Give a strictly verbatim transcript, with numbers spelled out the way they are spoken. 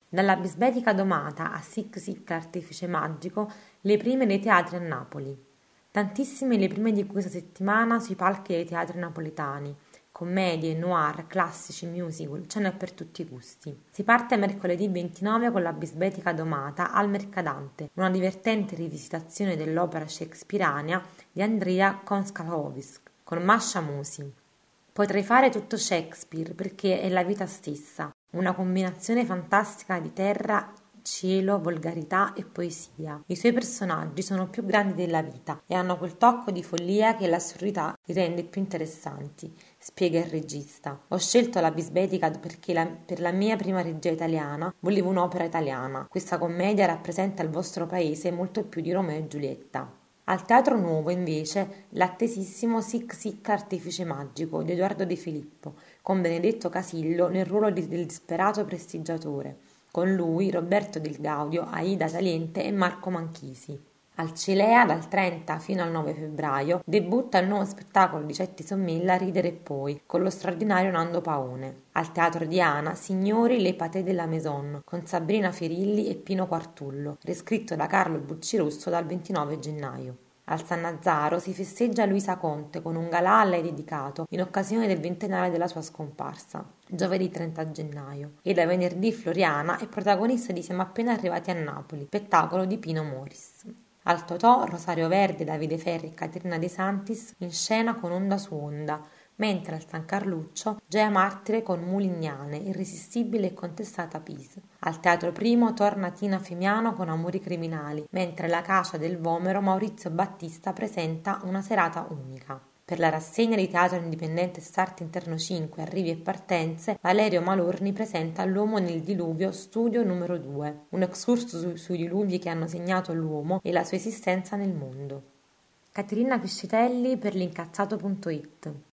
Dalla Bisbetica Domata a Sic Sic Artefice Magico, le prime dei teatri a Napoli. Tantissime le prime di questa settimana sui palchi dei teatri napoletani. Commedie, noir, classici, musical, ce n'è per tutti i gusti. Si parte mercoledì ventinove con la Bisbetica Domata al Mercadante, una divertente rivisitazione dell'opera shakespeariana di Andrija Končalovich con Masha Musi. Potrei fare tutto Shakespeare perché è la vita stessa, una combinazione fantastica di terra, cielo, volgarità e poesia. I suoi personaggi sono più grandi della vita e hanno quel tocco di follia che l'assurdità li rende più interessanti, spiega il regista. Ho scelto la Bisbetica perché la, per la mia prima regia italiana volevo un'opera italiana. Questa commedia rappresenta il vostro paese molto più di Romeo e Giulietta. Al Teatro Nuovo, invece, l'attesissimo Sic Sic Artefice Magico di Edoardo De Filippo, con Benedetto Casillo nel ruolo di, del disperato prestigiatore. Con lui Roberto Del Gaudio, Aida Saliente e Marco Manchisi. Al Cilea, dal trenta fino al nove febbraio, debutta il nuovo spettacolo di Cetti Sommilla Ridere e Poi, con lo straordinario Nando Paone. Al Teatro Diana, Signori le Patè della Maison, con Sabrina Ferilli e Pino Quartullo, riscritto da Carlo Buccirusso dal ventinove gennaio. Al Sannazzaro si festeggia Luisa Conte con un galà a lei dedicato in occasione del ventennale della sua scomparsa, giovedì trenta gennaio, e da venerdì Floriana è protagonista di Siamo appena arrivati a Napoli, spettacolo di Pino Moris. Al Totò, Rosario Verde, Davide Ferri e Caterina De Santis in scena con Onda su Onda, mentre al San Carluccio Gea Martire con Mulignane, Irresistibile e contestata Pisa. Al Teatro Primo torna Tina Fimiano con Amori criminali, mentre alla Cacia del Vomero Maurizio Battista presenta Una serata unica. Per la rassegna di Teatro Indipendente Start Interno cinque, Arrivi e Partenze, Valerio Malorni presenta L'uomo nel diluvio, studio numero due, un excursus su, sui diluvi che hanno segnato l'uomo e la sua esistenza nel mondo. Caterina Piscitelli per l'incazzato punto it.